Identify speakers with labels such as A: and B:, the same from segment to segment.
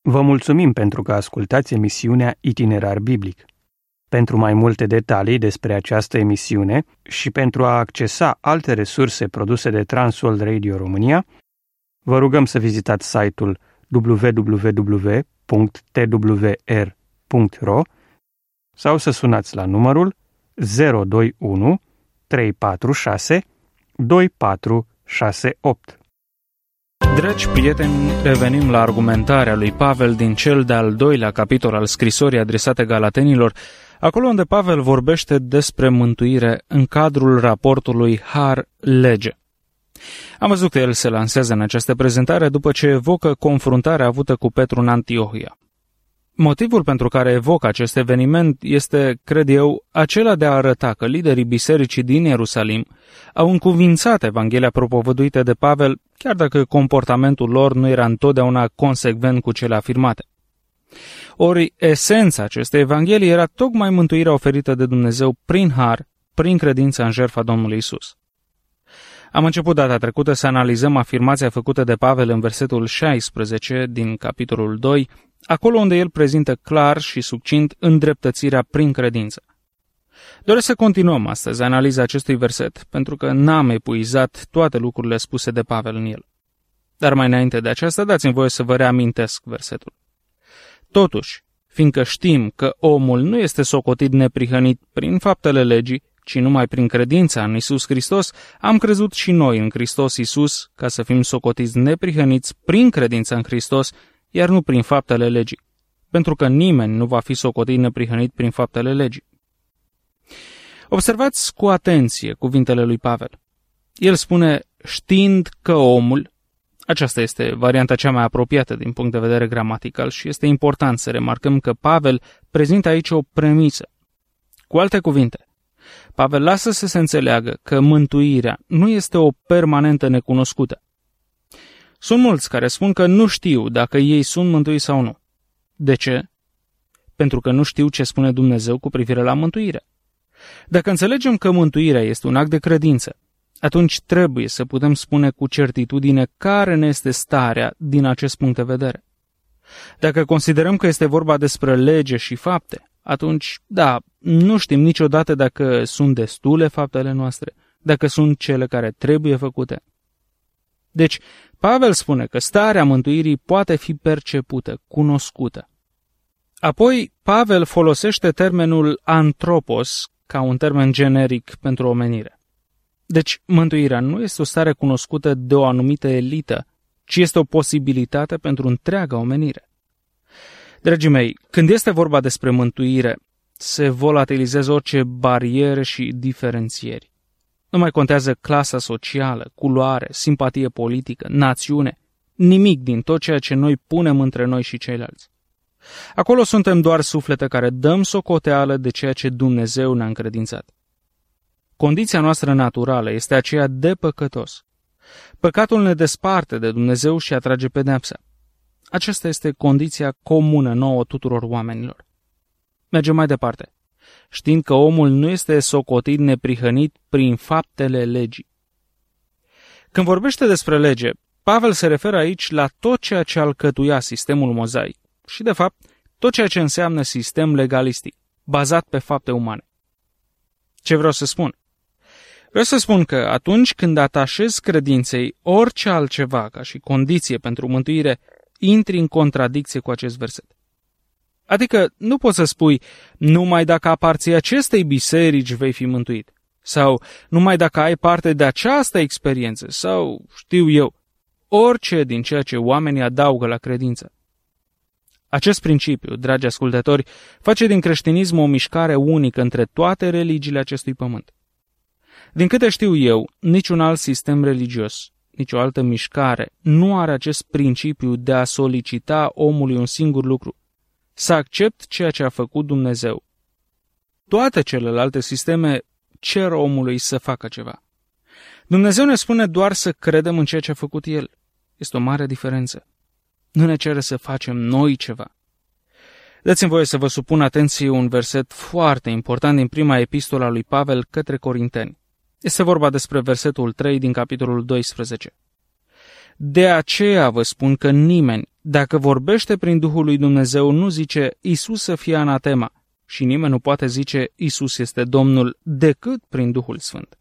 A: Vă mulțumim pentru că ascultați emisiunea Itinerar Biblic. Pentru mai multe detalii despre această emisiune și pentru a accesa alte resurse produse de Transworld Radio România, vă rugăm să vizitați site-ul www.twr.ro sau să sunați la numărul 021 346 2468.
B: Dragi prieteni, revenim la argumentarea lui Pavel din cel de-al doilea capitol al scrisorii adresate Galatenilor, acolo unde Pavel vorbește despre mântuire în cadrul raportului Har-Lege. Am văzut că el se lansează în această prezentare după ce evocă confruntarea avută cu Petru în Antiohia. Motivul pentru care evocă acest eveniment este, cred eu, acela de a arăta că liderii bisericii din Ierusalim au încuvințat Evanghelia propovăduită de Pavel, chiar dacă comportamentul lor nu era întotdeauna consecvent cu cele afirmate. Ori esența acestei Evanghelii era tocmai mântuirea oferită de Dumnezeu prin har, prin credința în jertfa Domnului Isus. Am început data trecută să analizăm afirmația făcută de Pavel în versetul 16 din capitolul 2, acolo unde el prezintă clar și succint îndreptățirea prin credință. Doresc să continuăm astăzi analiza acestui verset, pentru că n-am epuizat toate lucrurile spuse de Pavel în el. Dar mai înainte de aceasta, dați-mi voie să vă reamintesc versetul. Totuși, fiindcă știm că omul nu este socotit neprihănit prin faptele legii, ci numai prin credința în Iisus Hristos, am crezut și noi în Hristos Iisus, ca să fim socotiți neprihăniți prin credința în Hristos, iar nu prin faptele legii, pentru că nimeni nu va fi socotit neprihănit prin faptele legii. Observați cu atenție cuvintele lui Pavel. El spune, știind că omul, aceasta este varianta cea mai apropiată din punct de vedere gramatical și este important să remarcăm că Pavel prezintă aici o premisă. Cu alte cuvinte, Pavel lasă să se înțeleagă că mântuirea nu este o permanentă necunoscută. Sunt mulți care spun că nu știu dacă ei sunt mântuiți sau nu. De ce? Pentru că nu știu ce spune Dumnezeu cu privire la mântuire. Dacă înțelegem că mântuirea este un act de credință, atunci trebuie să putem spune cu certitudine care ne este starea din acest punct de vedere. Dacă considerăm că este vorba despre lege și fapte, atunci, da, nu știm niciodată dacă sunt destule faptele noastre, dacă sunt cele care trebuie făcute. Deci, Pavel spune că starea mântuirii poate fi percepută, cunoscută. Apoi, Pavel folosește termenul antropos ca un termen generic pentru omenire. Deci, mântuirea nu este o stare cunoscută de o anumită elită, ci este o posibilitate pentru întreaga omenire. Dragii mei, când este vorba despre mântuire, se volatilizează orice bariere și diferențieri. Nu mai contează clasa socială, culoare, simpatie politică, națiune, nimic din tot ceea ce noi punem între noi și ceilalți. Acolo suntem doar suflete care dăm socoteală de ceea ce Dumnezeu ne-a încredințat. Condiția noastră naturală este aceea de păcătos. Păcatul ne desparte de Dumnezeu și atrage pedeapsa. Aceasta este condiția comună nouă tuturor oamenilor. Mergem mai departe, știind că omul nu este socotit neprihănit prin faptele legii. Când vorbește despre lege, Pavel se referă aici la tot ceea ce alcătuia sistemul mozaic și, de fapt, tot ceea ce înseamnă sistem legalistic, bazat pe fapte umane. Ce vreau să spun? Vreau să spun că atunci când atașezi credinței orice altceva ca și condiție pentru mântuire, intri în contradicție cu acest verset. Adică nu poți să spui, numai dacă aparții acestei biserici vei fi mântuit, sau numai dacă ai parte de această experiență, sau știu eu, orice din ceea ce oamenii adaugă la credință. Acest principiu, dragi ascultători, face din creștinism o mișcare unică între toate religiile acestui pământ. Din câte știu eu, niciun alt sistem religios, nicio altă mișcare nu are acest principiu de a solicita omului un singur lucru, să accept ceea ce a făcut Dumnezeu. Toate celelalte sisteme cer omului să facă ceva. Dumnezeu ne spune doar să credem în ceea ce a făcut El. Este o mare diferență. Nu ne cere să facem noi ceva. Dați-mi voie să vă supun atenție un verset foarte important din prima epistolă a lui Pavel către Corinteni. Este vorba despre versetul 3 din capitolul 12. De aceea vă spun că nimeni, dacă vorbește prin Duhul lui Dumnezeu, nu zice Iisus să fie anatema și nimeni nu poate zice Iisus este Domnul decât prin Duhul Sfânt.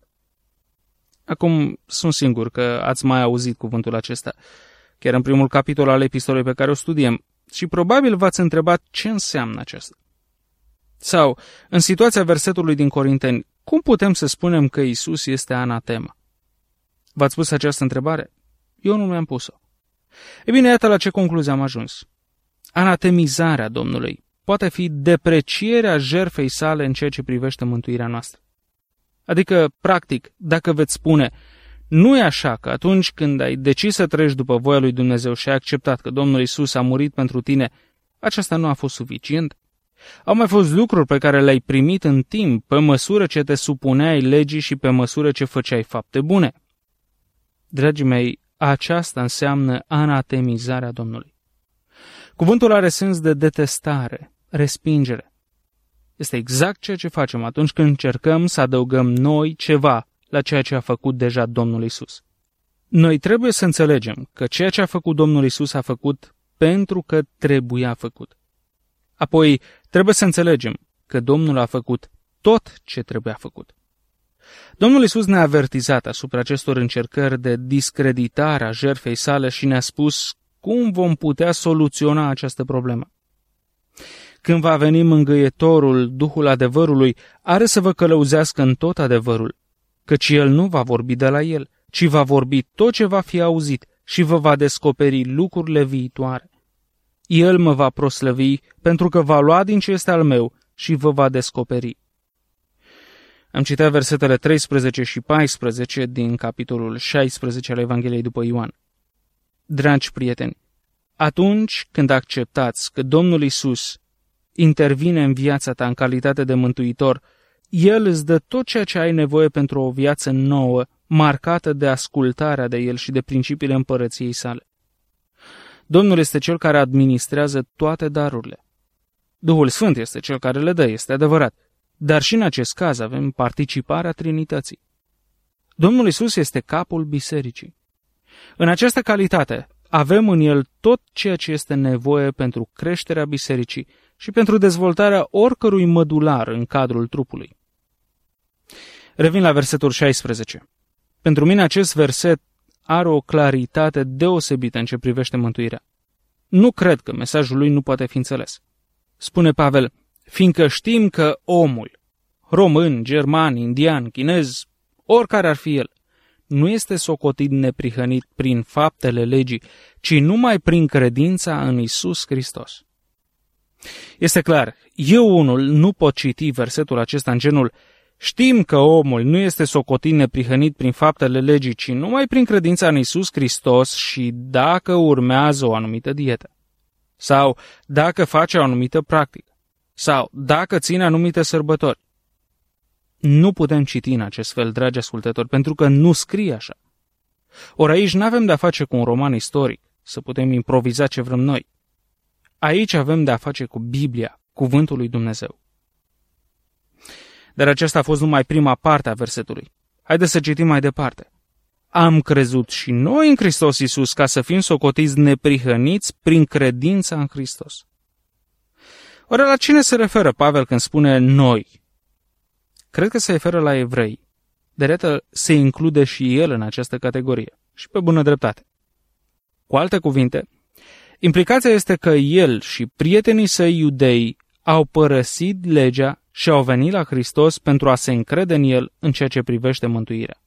B: Acum, sunt sigur că ați mai auzit cuvântul acesta, chiar în primul capitol al epistolei pe care o studiem, și probabil v-ați întrebat ce înseamnă acesta. Sau, în situația versetului din Corinteni, cum putem să spunem că Iisus este anatema? V-ați pus această întrebare? Eu nu mi-am pus-o. E bine, iată la ce concluzie am ajuns. Anatemizarea Domnului poate fi deprecierea jertfei sale în ceea ce privește mântuirea noastră. Adică, practic, dacă veți spune, nu e așa că atunci când ai decis să treci după voia lui Dumnezeu și ai acceptat că Domnul Iisus a murit pentru tine, aceasta nu a fost suficient? Au mai fost lucruri pe care le-ai primit în timp, pe măsură ce te supuneai legii și pe măsură ce făceai fapte bune. Dragii mei, aceasta înseamnă anatemizarea Domnului. Cuvântul are sens de detestare, respingere. Este exact ceea ce facem atunci când încercăm să adăugăm noi ceva la ceea ce a făcut deja Domnul Iisus. Noi trebuie să înțelegem că ceea ce a făcut Domnul Iisus a făcut pentru că trebuia făcut. Apoi, trebuie să înțelegem că Domnul a făcut tot ce trebuia făcut. Domnul Iisus ne-a avertizat asupra acestor încercări de discreditare a jertfei sale și ne-a spus cum vom putea soluționa această problemă. Când va veni mângâietorul, Duhul adevărului, are să vă călăuzească în tot adevărul, căci El nu va vorbi de la El, ci va vorbi tot ce va fi auzit și vă va descoperi lucrurile viitoare. El mă va proslăvi pentru că va lua din ce este al meu și vă va descoperi. Am citat versetele 13 și 14 din capitolul 16 al Evangheliei după Ioan. Dragi prieteni, atunci când acceptați că Domnul Iisus intervine în viața ta în calitate de mântuitor, El îți dă tot ceea ce ai nevoie pentru o viață nouă, marcată de ascultarea de El și de principiile împărăției sale. Domnul este Cel care administrează toate darurile. Duhul Sfânt este Cel care le dă, este adevărat, dar și în acest caz avem participarea Trinității. Domnul Iisus este capul bisericii. În această calitate avem în El tot ceea ce este nevoie pentru creșterea bisericii și pentru dezvoltarea oricărui mădular în cadrul trupului. Revin la versetul 16. Pentru mine acest verset are o claritate deosebită în ce privește mântuirea. Nu cred că mesajul lui nu poate fi înțeles. Spune Pavel, fiindcă știm că omul, român, german, indian, chinez, oricare ar fi el, nu este socotit neprihănit prin faptele legii, ci numai prin credința în Iisus Hristos. Este clar, eu unul nu pot citi versetul acesta în genul știm că omul nu este socotit neprihănit prin faptele legii, ci numai prin credința în Iisus Hristos și dacă urmează o anumită dietă, sau dacă face o anumită practică, sau dacă ține anumite sărbători. Nu putem citi în acest fel, dragi ascultători, pentru că nu scrie așa. Ori aici nu avem de-a face cu un roman istoric, să putem improviza ce vrem noi. Aici avem de-a face cu Biblia, cuvântul lui Dumnezeu. Dar aceasta a fost numai prima parte a versetului. Haideți să citim mai departe. Am crezut și noi în Hristos Iisus ca să fim socotiți neprihăniți prin credința în Hristos. Ori la cine se referă Pavel când spune noi? Cred că se referă la evrei. De iată, se include și el în această categorie. Și pe bună dreptate. Cu alte cuvinte, implicația este că el și prietenii săi iudei au părăsit legea și au venit la Hristos pentru a se încrede în El în ceea ce privește mântuirea.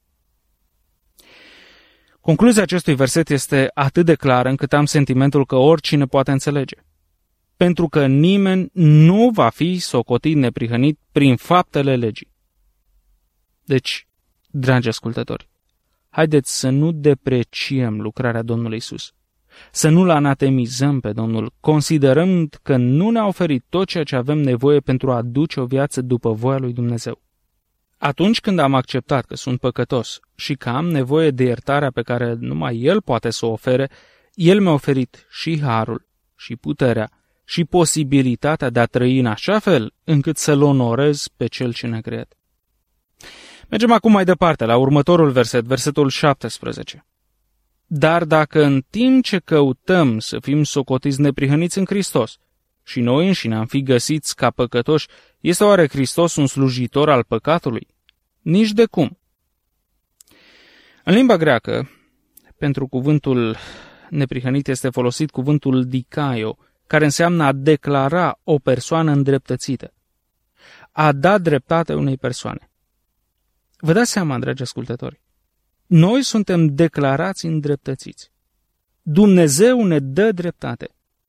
B: Concluzia acestui verset este atât de clară încât am sentimentul că oricine poate înțelege. Pentru că nimeni nu va fi socotit neprihănit prin faptele legii. Deci, dragi ascultători, haideți să nu depreciem lucrarea Domnului Iisus. Să nu-L anatemizăm pe Domnul, considerând că nu ne-a oferit tot ceea ce avem nevoie pentru a duce o viață după voia lui Dumnezeu. Atunci când am acceptat că sunt păcătos și că am nevoie de iertarea pe care numai El poate să o ofere, El mi-a oferit și harul, și puterea, și posibilitatea de a trăi în așa fel încât să-L onorez pe Cel ce ne-a creat. Mergem acum mai departe, la următorul verset, versetul 17. Dar dacă în timp ce căutăm să fim socotiți neprihăniți în Hristos și noi înșine am fi găsiți ca păcătoși, este oare Hristos un slujitor al păcatului? Nici de cum. În limba greacă, pentru cuvântul neprihănit este folosit cuvântul dikaio, care înseamnă a declara o persoană îndreptățită, a da dreptate unei persoane. Vă dați seama, dragi ascultători, noi suntem declarați îndreptățiți. Dumnezeu ne dă dreptate.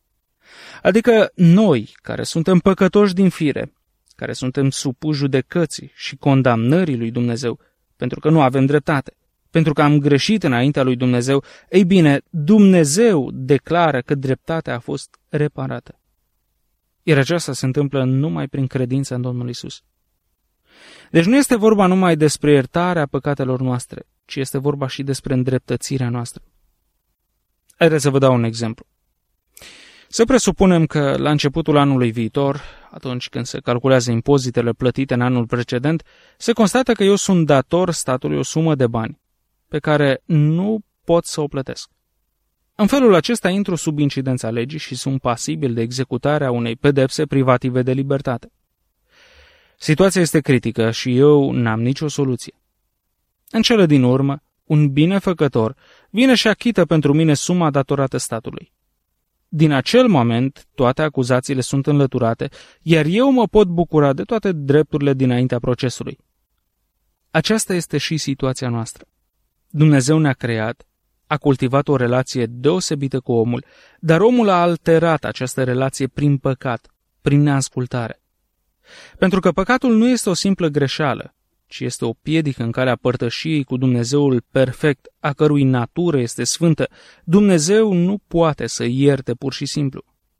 B: Adică noi, care suntem păcătoși din fire, care suntem supuși judecății și condamnării lui Dumnezeu, pentru că nu avem dreptate, pentru că am greșit înaintea lui Dumnezeu, ei bine, Dumnezeu declară că dreptatea a fost reparată. Iar aceasta se întâmplă numai prin credința în Domnul Isus. Deci nu este vorba numai despre iertarea păcatelor noastre, ci este vorba și despre îndreptățirea noastră. Haideți să vă dau un exemplu. Să presupunem că la începutul anului viitor, atunci când se calculează impozitele plătite în anul precedent, se constată că eu sunt dator statului o sumă de bani pe care nu pot să o plătesc. În felul acesta intru sub incidența legii și sunt pasibil de executarea unei pedepse privative de libertate. Situația este critică și eu n-am nicio soluție. În cele din urmă, un binefăcător vine și achită pentru mine suma datorată statului. Din acel moment, toate acuzațiile sunt înlăturate, iar eu mă pot bucura de toate drepturile dinaintea procesului. Aceasta este și situația noastră. Dumnezeu ne-a creat, a cultivat o relație deosebită cu omul, dar omul a alterat această relație prin păcat, prin neascultare. Pentru că păcatul nu este o simplă greșeală, ci este o piedică în calea părtășiei cu Dumnezeul perfect, a cărui natură este sfântă. Dumnezeu nu poate să ierte pur și simplu.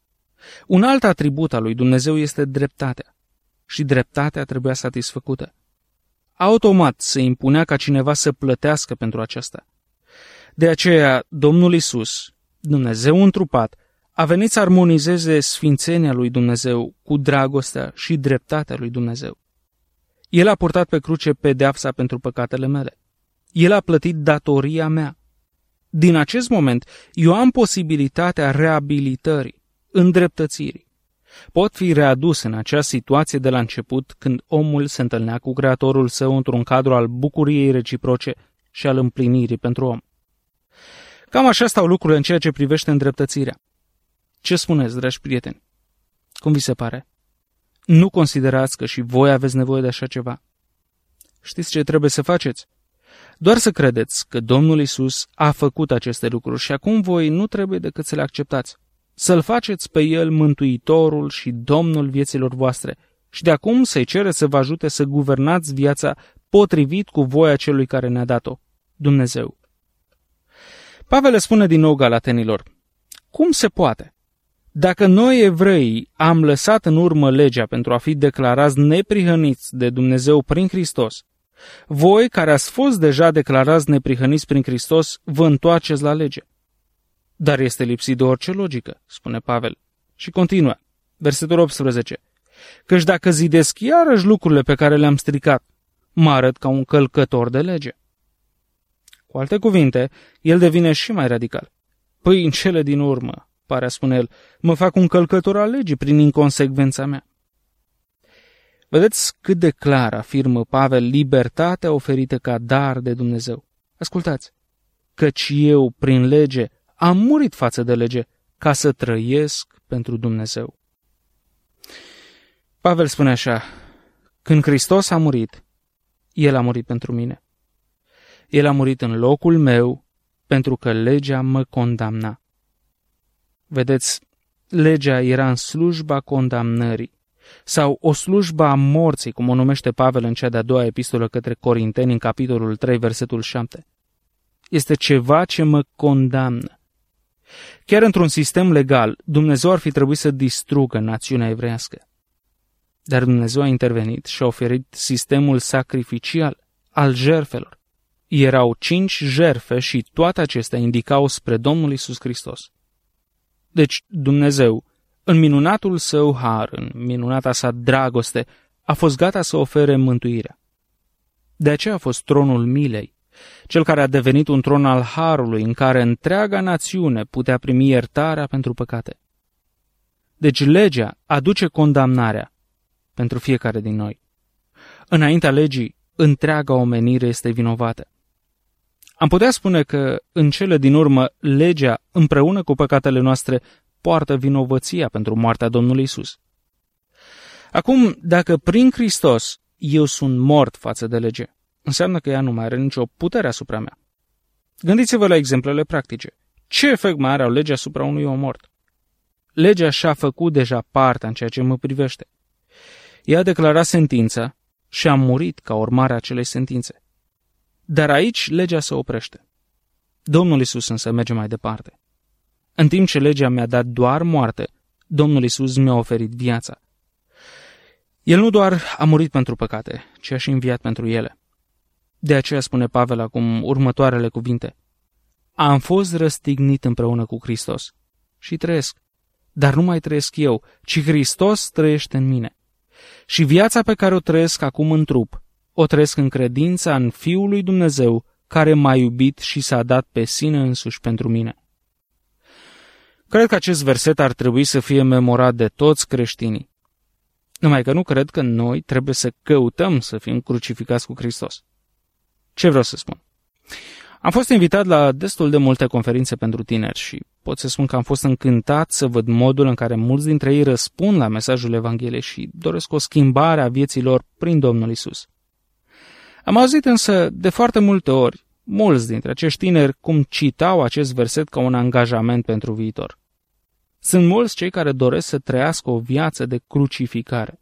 B: Un alt atribut al lui Dumnezeu este dreptatea. Și dreptatea trebuia satisfăcută. Automat se impunea ca cineva să plătească pentru aceasta. De aceea, Domnul Isus, Dumnezeu întrupat, a venit să armonizeze sfințenia lui Dumnezeu cu dragostea și dreptatea lui Dumnezeu. El a purtat pe cruce pedeapsa pentru păcatele mele. El a plătit datoria mea. Din acest moment, eu am posibilitatea reabilitării, îndreptățirii. Pot fi readus în acea situație de la început când omul se întâlnea cu Creatorul său într-un cadru al bucuriei reciproce și al împlinirii pentru om. Cam așa stau lucrurile în ceea ce privește îndreptățirea. Ce spuneți, dragi prieteni? Cum vi se pare? Nu considerați că și voi aveți nevoie de așa ceva? Știți ce trebuie să faceți? Doar să credeți că Domnul Isus a făcut aceste lucruri și acum voi nu trebuie decât să le acceptați. Să-L faceți pe El Mântuitorul și Domnul vieților voastre și de acum să-i cereți să vă ajute să guvernați viața potrivit cu voia Celui care ne-a dat-o, Dumnezeu. Pavel le spune din nou galatenilor: cum se poate? Dacă noi, evreii, am lăsat în urmă legea pentru a fi declarați neprihăniți de Dumnezeu prin Hristos, voi, care ați fost deja declarați neprihăniți prin Hristos, vă întoarceți la lege. Dar este lipsit de orice logică, spune Pavel. Și continuă, versetul 18. Căci dacă zidesc iarăși lucrurile pe care le-am stricat, mă arăt ca un călcător de lege. Cu alte cuvinte, el devine și mai radical. Păi, în cele din urmă, pare a spune el, mă fac un călcător al legii prin inconsecvența mea. Vedeți cât de clar afirmă Pavel libertatea oferită ca dar de Dumnezeu. Ascultați, căci eu, prin lege, am murit față de lege ca să trăiesc pentru Dumnezeu. Pavel spune așa: când Hristos a murit, El a murit pentru mine. El a murit în locul meu pentru că legea mă condamna. Vedeți, legea era în slujba condamnării sau o slujbă a morții, cum o numește Pavel în cea de-a doua epistolă către Corinteni, în capitolul 3, versetul 7. Este ceva ce mă condamnă. Chiar într-un sistem legal, Dumnezeu ar fi trebuit să distrugă națiunea evreiască. Dar Dumnezeu a intervenit și a oferit sistemul sacrificial al jertfelor. Erau 5 jertfe și toate acestea indicau spre Domnul Iisus Hristos. Deci Dumnezeu, în minunatul său har, în minunata sa dragoste, a fost gata să ofere mântuirea. De aceea a fost tronul milei, cel care a devenit un tron al harului în care întreaga națiune putea primi iertarea pentru păcate. Deci legea aduce condamnarea pentru fiecare din noi. Înaintea legii, întreaga omenire este vinovată. Am putea spune că, în cele din urmă, legea, împreună cu păcatele noastre, poartă vinovăția pentru moartea Domnului Isus. Acum, dacă prin Hristos eu sunt mort față de lege, înseamnă că ea nu mai are nicio putere asupra mea. Gândiți-vă la exemplele practice. Ce efect mai are o lege asupra unui om mort? Legea și-a făcut deja partea în ceea ce mă privește. Ea a declarat sentința și a murit ca urmare a acelei sentințe. Dar aici legea se oprește. Domnul Isus însă merge mai departe. În timp ce legea mi-a dat doar moarte, Domnul Isus mi-a oferit viața. El nu doar a murit pentru păcate, ci a și înviat pentru ele. De aceea spune Pavel acum următoarele cuvinte. Am fost răstignit împreună cu Hristos și trăiesc, dar nu mai trăiesc eu, ci Hristos trăiește în mine. Și viața pe care o trăiesc acum în trup, o trăiesc în credința în Fiul lui Dumnezeu, care m-a iubit și s-a dat pe sine însuși pentru mine. Cred că acest verset ar trebui să fie memorat de toți creștinii. Numai că nu cred că noi trebuie să căutăm să fim crucificați cu Hristos. Ce vreau să spun? Am fost invitat la destul de multe conferințe pentru tineri și pot să spun că am fost încântat să văd modul în care mulți dintre ei răspund la mesajul Evangheliei și doresc o schimbare a vieții lor prin Domnul Isus. Am auzit însă de foarte multe ori mulți dintre acești tineri cum citau acest verset ca un angajament pentru viitor. Sunt mulți cei care doresc să trăiască o viață de crucificare.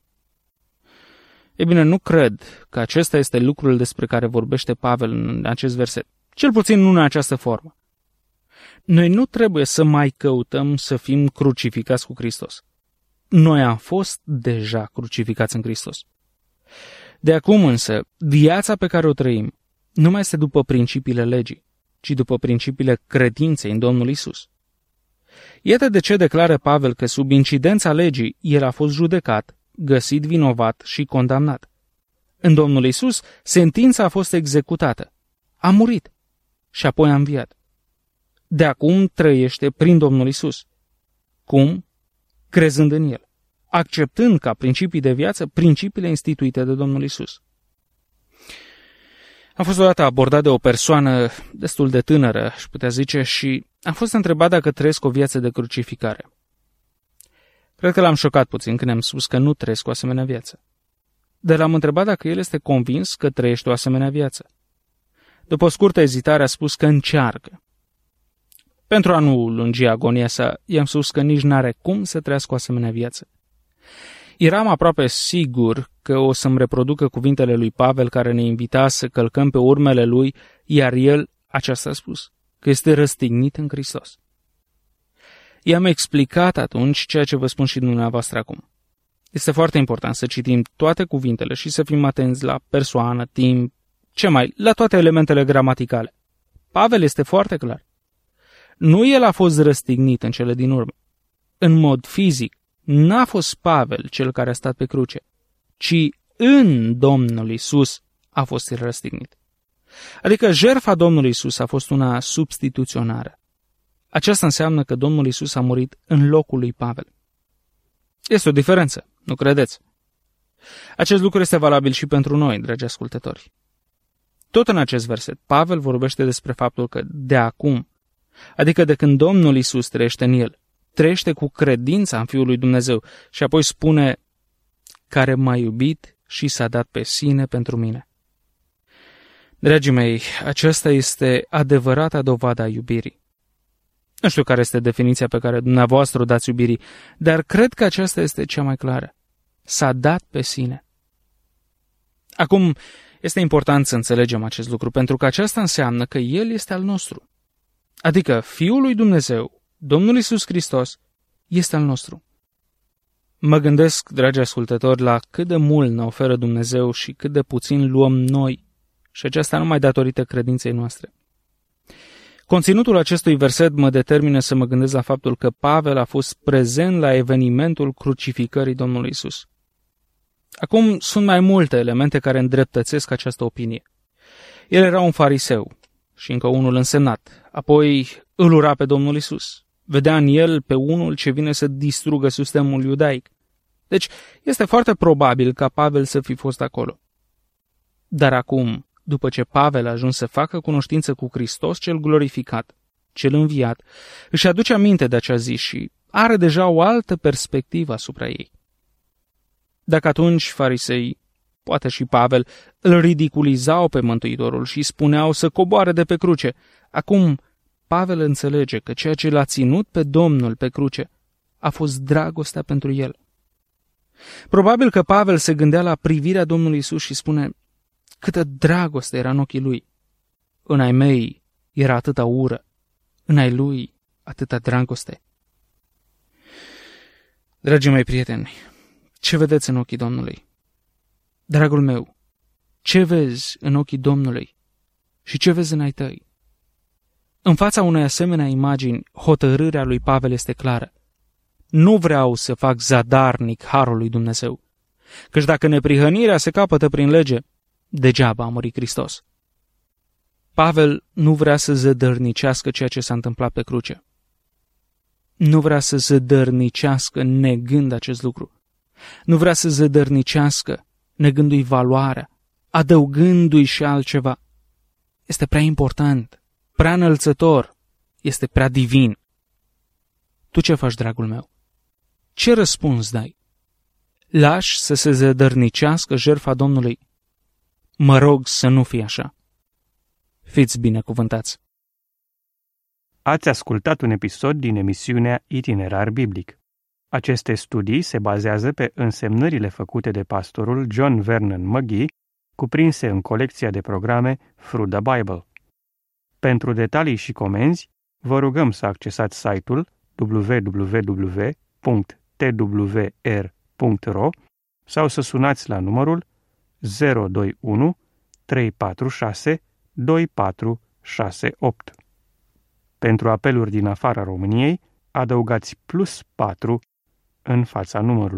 B: Ei bine, nu cred că acesta este lucrul despre care vorbește Pavel în acest verset, cel puțin nu în această formă. Noi nu trebuie să mai căutăm să fim crucificați cu Hristos. Noi am fost deja crucificați în Hristos. De acum însă, viața pe care o trăim nu mai este după principiile legii, ci după principiile credinței în Domnul Isus. Iată de ce declară Pavel că sub incidența legii el a fost judecat, găsit vinovat și condamnat. În Domnul Isus, sentința a fost executată. A murit și apoi a înviat. De acum trăiește prin Domnul Isus. Cum? Crezând în El, acceptând ca principii de viață principiile instituite de Domnul Isus. Am fost odată abordat de o persoană destul de tânără, aș putea zice, și am fost întrebat dacă trăiesc o viață de crucificare. Cred că l-am șocat puțin când am spus că nu trăiesc o asemenea viață. Dar l-am întrebat dacă el este convins că trăiește o asemenea viață. După o scurtă ezitare a spus că încearcă. Pentru a nu lungi agonia sa, i-am spus că nici n-are cum să trăiască o asemenea viață. Eram aproape sigur că o să-mi reproducă cuvintele lui Pavel care ne invita să călcăm pe urmele lui, iar el aceasta a spus, că este răstignit în Hristos. I-am explicat atunci ceea ce vă spun și dumneavoastră acum. Este foarte important să citim toate cuvintele și să fim atenți la persoană, timp, la toate elementele gramaticale. Pavel este foarte clar. Nu el a fost răstignit în cele din urmă. În mod fizic, n-a fost Pavel cel care a stat pe cruce, ci în Domnul Isus a fost el răstignit. Adică jertfa Domnului Isus a fost una substituționară. Aceasta înseamnă că Domnul Isus a murit în locul lui Pavel. Este o diferență, nu credeți? Acest lucru este valabil și pentru noi, dragi ascultători. Tot în acest verset, Pavel vorbește despre faptul că de acum, adică de când Domnul Isus trăiește în el, trăiește cu credința în Fiul lui Dumnezeu și apoi spune, care m-a iubit și s-a dat pe sine pentru mine. Dragii mei, aceasta este adevărata dovadă a iubirii. Nu știu care este definiția pe care dumneavoastră o dați iubirii, dar cred că aceasta este cea mai clară. S-a dat pe sine. Acum, este important să înțelegem acest lucru, pentru că aceasta înseamnă că El este al nostru. Adică Fiul lui Dumnezeu, Domnul Iisus Hristos, este al nostru. Mă gândesc, dragi ascultători, la cât de mult ne oferă Dumnezeu și cât de puțin luăm noi, și aceasta numai datorită credinței noastre. Conținutul acestui verset mă determină să mă gândesc la faptul că Pavel a fost prezent la evenimentul crucificării Domnului Isus. Acum sunt mai multe elemente care îndreptățesc această opinie. El era un fariseu și încă unul însemnat. Apoi îl ura pe Domnul Iisus. Vedea în el pe unul ce vine să distrugă sistemul iudaic. Deci este foarte probabil ca Pavel să fi fost acolo. Dar acum, după ce Pavel a ajuns să facă cunoștință cu Hristos cel glorificat, cel înviat, își aduce aminte de acea zi și are deja o altă perspectivă asupra ei. Dacă atunci farisei, poate și Pavel, îl ridiculizau pe Mântuitorul și spuneau să coboare de pe cruce, acum Pavel înțelege că ceea ce l-a ținut pe Domnul pe cruce a fost dragostea pentru el. Probabil că Pavel se gândea la privirea Domnului Iisus și spune: câtă dragoste era în ochii lui. În ai mei era atâta ură, în ai lui atâta dragoste. Dragii mei prieteni, ce vedeți în ochii Domnului? Dragul meu, ce vezi în ochii Domnului și ce vezi în ai tăi? În fața unei asemenea imagini, hotărârea lui Pavel este clară. Nu vreau să fac zadarnic harul lui Dumnezeu, căci dacă neprihănirea se capătă prin lege, degeaba a murit Hristos. Pavel nu vrea să zădărnicească ceea ce s-a întâmplat pe cruce. Nu vrea să zădărnicească negând acest lucru. Nu vrea să zădărnicească negându-i valoarea, adăugându-i și altceva. Este prea important, prea înălțător, este prea divin. Tu ce faci, dragul meu? Ce răspuns dai? Lași să se zădărnicească jertfa Domnului? Mă rog să nu fie așa. Fiți binecuvântați!
A: Ați ascultat un episod din emisiunea Itinerar Biblic. Aceste studii se bazează pe însemnările făcute de pastorul John Vernon McGee, cuprinse în colecția de programe Through the Bible. Pentru detalii și comenzi, vă rugăm să accesați site-ul www.twr.ro sau să sunați la numărul 021 346 2468. Pentru apeluri din afara României, adăugați +4 în fața numărului.